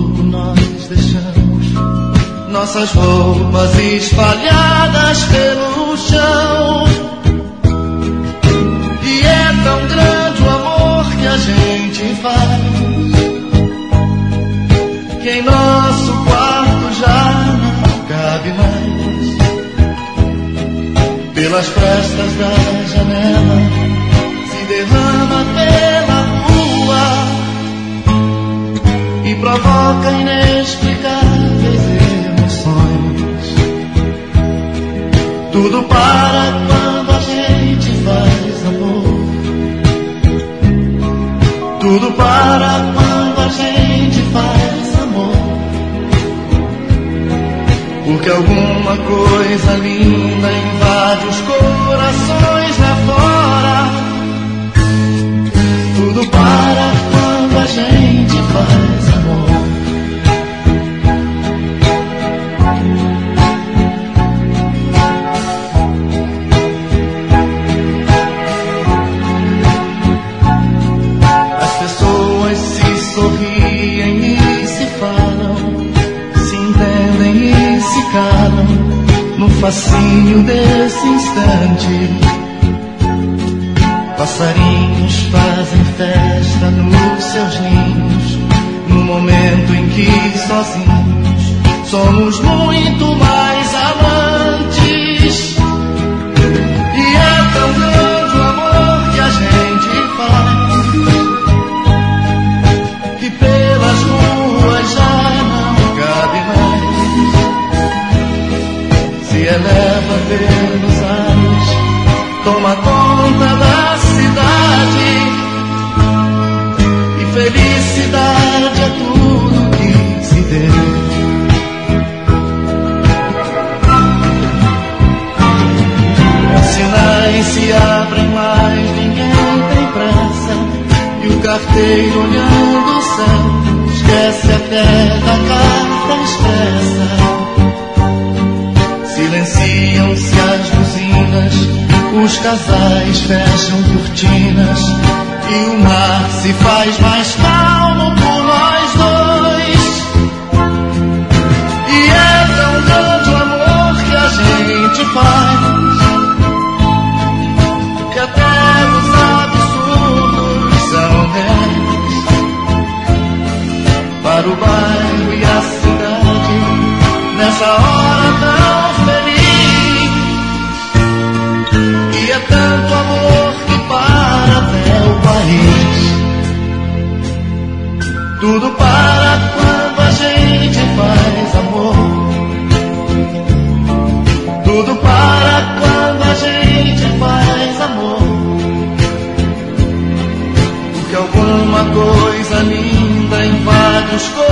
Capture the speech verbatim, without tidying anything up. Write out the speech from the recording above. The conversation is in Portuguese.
fogo nós deixamos nossas roupas espalhadas pelo chão. E é tão grande o amor que a gente faz, que em nosso quarto já não cabe mais. Pelas frestas da janela se derrama pela rua e provoca inexplicáveis emoções. Tudo para quando a gente faz amor. Tudo para quando a gente faz amor. Porque alguma coisa linda invade os corações lá fora. Tudo para quando a gente faz amor. As pessoas se sorriem e se falam, se entendem e se calam no fascínio desse instante. Passarinhos fazem festa nos seus ninhos, no momento em que sozinhos somos muito mais amantes. E é tão grande o amor que a gente faz, que pelas ruas já não cabe mais. Se eleva pelos ares, toma conta da cidade, e felicidade é tudo que se deu. Os sinais se abrem, mas ninguém tem pressa, e o carteiro olhando o céu esquece até da carta expressa. Silenciam-se as buzinas, os casais fecham cortinas, e o mar se faz mais calmo por nós dois. E é tão grande o amor que a gente faz, que até os absurdos são reais. Para o bairro e a cidade, nessa hora tão feliz. E é tanto amor que para até o país. Tudo para quando a gente faz amor. Tudo para quando a gente faz amor. Porque alguma coisa linda invade os corpos.